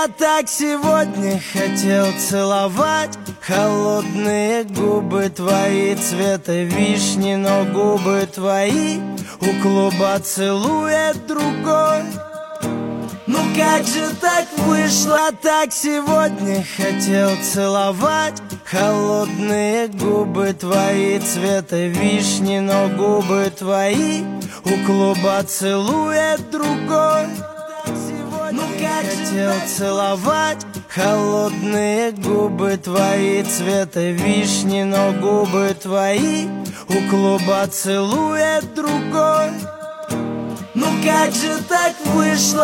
Я так сегодня хотел целовать холодные губы твои цвета вишни, но губы твои у клуба целует другой. Ну как же так вышло? Так сегодня хотел целовать холодные губы твои цвета вишни, но губы твои у клуба целует другой. Ну как хотел целовать холодные губы твои цвета вишни, но губы твои у клуба целует другой. Ну как же так вышло?